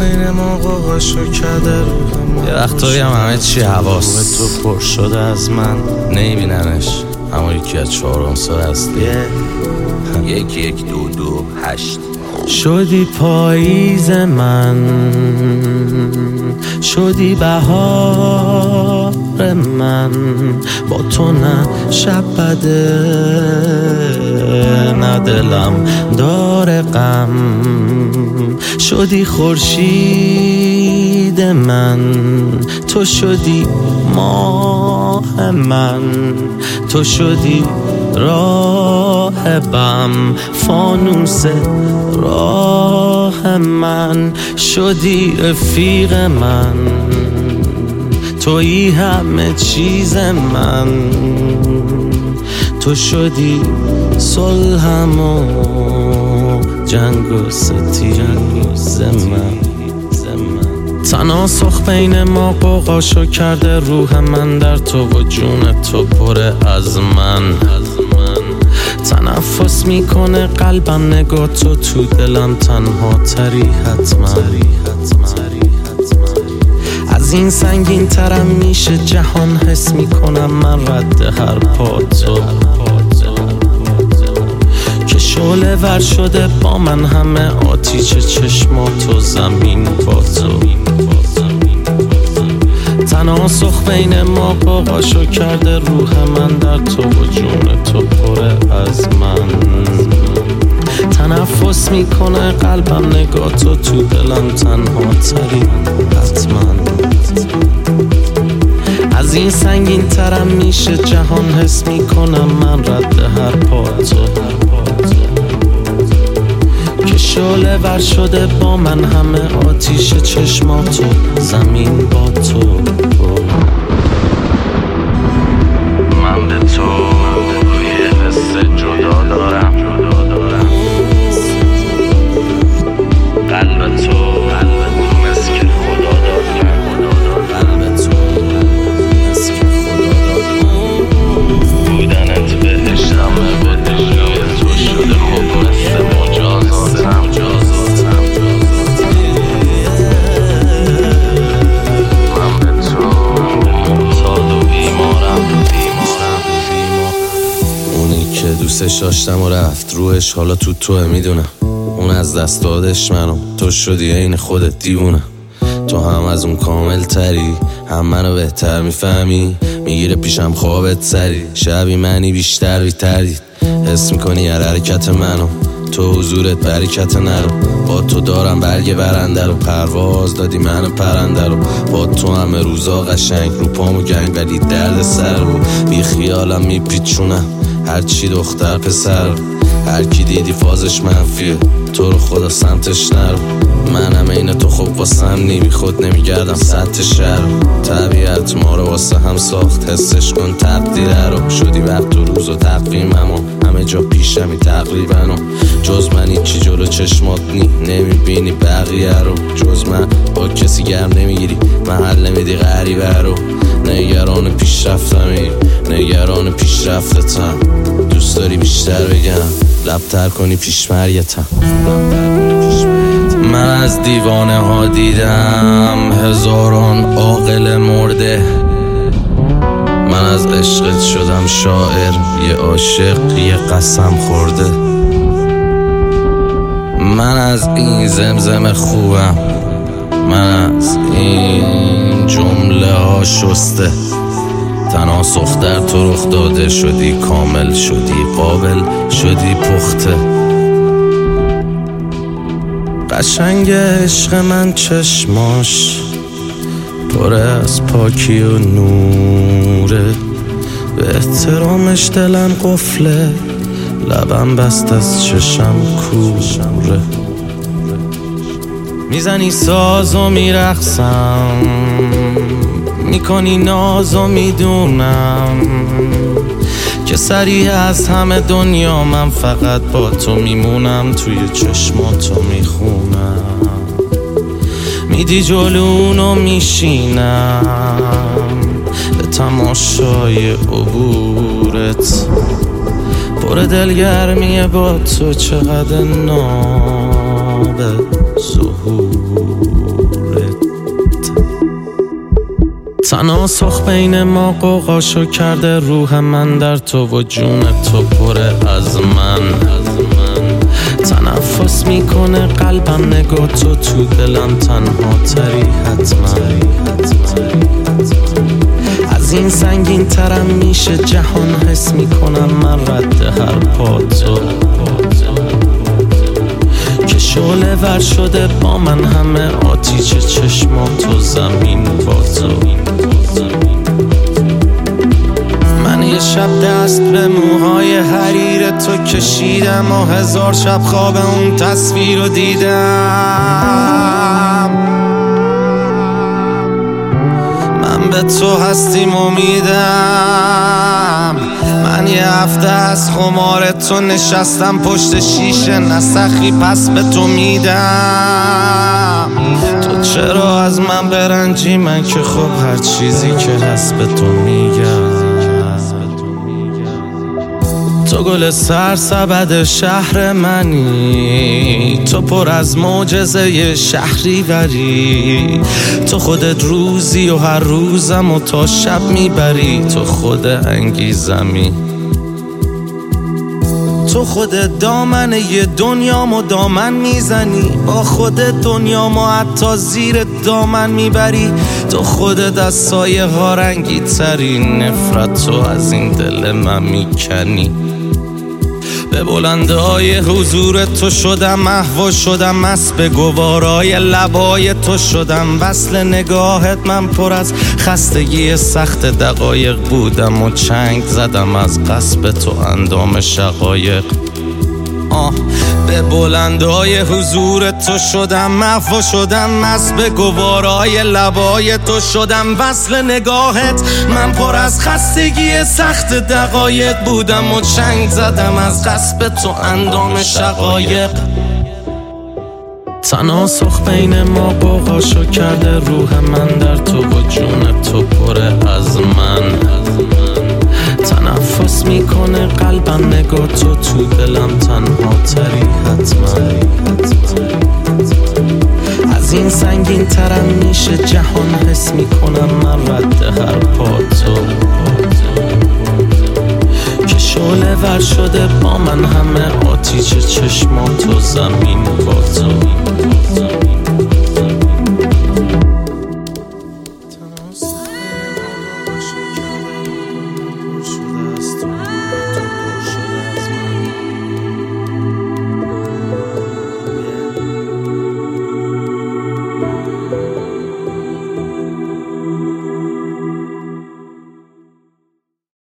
بین ما قاقاشو کرده روح. یه وقتایی همه چی حواس تو پر شده از من نمیبیننش، اما یکی از 4 سال هستی. 1 1 2 2 8 شدی پاییز من، شدی بهار من. با تو نه شب بده، نه دلم داره غم. شدی خورشید من، تو شدی ماه من. تو شدی راهبم، فانوس راه من. شدی رفیق من، تویی همه چیز من. تو شدی صلحم و جنگ و ستیز من. تناسخ بین ما قوقاشو کرده روح من. در تو و جون تو پره از من. تنفس میکنه قلبم، نگاه تو دلم تنها تری حتما. از این سنگین ترم میشه جهان، حس میکنم من رد هر پا تو. که شعله ور شده با من همه آتیش چشماتو، زمین با تو. تناسخ بین ما قاقاشو کرده روح من. در تو و جون تو پره از من. تنفس میکنه قلبم، نگاه تو دلم تنها تری حتما. از این سنگین ترم میشه جهان، حس میکنم من رد هر پا تو. که شعله ور شده با من همه آتیش چشماتو، زمین با تو. من به تو یه حس جدا دارم. قلب تو مثل که خدا داد من. قلب تو مثل که خدا داد من. بودنت بهشتمه، بهشتم تو شده خوب مثل مجازاتم. من به تو معتاد و بیمارم. اونی که دوستش داشتم و رفت روحش، حالا توه میدونم. اون از دست دادش منو، تو شدی عین خودت دیوونه. تو هم از اون کامل تری، هم منو بهتر میفهمی. میگیره پیشم خوابت سری، شبی منی بیشتر بیتردید. حس میکنی هر حرکت منو، تو حضورت برکت نرو. با تو دارم برگ برنده رو، پرواز دادی منو پرنده رو. با تو همه روزا قشنگ، رو پامو گنگ ولی درد سر رو. بی خیالم میپیچونم هرچی دختر پسر. هر کی دیدی فازش منفیه، تو رو خدا سمتش نرو. منم این تو خوب واسم نی، خود نمیگردم سطح شهر. طبیعت ما رو واسه هم ساخت، حسش کن تقدیره رو. شدی وقت و روز و تقویمم و همه جا پیشمی تقریبا. جز من هیچی جلو چشمات نمیبینی بقیه رو. جز من با کسی گرم نمیگیری، محل نمیدی غریبه رو. نگران پیشرفتمی، نگران پیشرفتتم. دوست داری بیشتر بگم، لبتر کنی پیشمریتم. من از دیوانه ها دیدم هزاران عاقل مرده. من از عشقت شدم شاعر، یه عاشق یه قسم خورده. من از این زمزم خوبم، من از این جمله ها شسته. تناسخ در تو رخ داده، شدی کامل، شدی قابل، شدی پخته. قشنگ عشق من چشماش پر از پاکی و نوره. به احترامش دلم قفله، لبم بست از چشم کوره. میزنی ساز و میرقصم، میکنی ناز و میدونم که سریع از همه دنیا من فقط با تو میمونم. توی چشماتو میخونم، میدی جلونو میشینم به تماشای عبورت. پر دلگرمیه با تو، چقدر ناب ظهور. تناسخ بین ما قوقاشو کرده، روح من در تو و جون تو پره از من. تنفس میکنه قلبم نگاه تو دلم تنها تری حتما. از این سنگین ترم میشه جهان، حس میکنم من رد هر پا تو. که شعله ور شده با من همه آتیش چشماتو، زمین با تو. من یه شب دست به موهای حریر تو کشیدم و 1000 شب خواب اون تصویر رو دیدم. من به تو هستیم امیدم. من یه هفته از خمار تو نشستم پشت شیشه، نسخی پس به تو میدم. تو چرا از من برنجی؟ من که خب هر چیزی که هست به تو میگم. تو گل سرسبد شهر منی، تو پر از معجزه شهری وری. تو خودت روزی و هر روزم و تا شب میبری. تو خود انگیزمی، تو خودت دامن یه دنیامو دامن میزنی. با خودت دنیامو حتی زیر دامن میبری. تو خودت از سایه ها رنگی تری، نفرت تو از این دل من میکنی. به بلندهای حضور تو شدم محو شدم، مست به گوارای لبای تو شدم. وصل نگاهت من پر از خستگی سخت دقایق بودم و چنگ زدم از قصب تو اندام شقایق. به بلندهای حضور تو شدم محو شدم، مست به گوارای لبای تو شدم. وصل نگاهت من پر از خستگی سخت دقایق بودم و چنگ زدم از قصب تو اندام شقایق. تناسخ بین ما قوقاشو کرده، روح من در تو و جون تو پره از من. تنفس میکنه قلبم نگاه تو دلم تنها تری حتما. از این سنگین ترم میشه جهان، حس میکنم من رد هر پا تو. که شعله ور شده با من همه آتیش چشماتو، زمین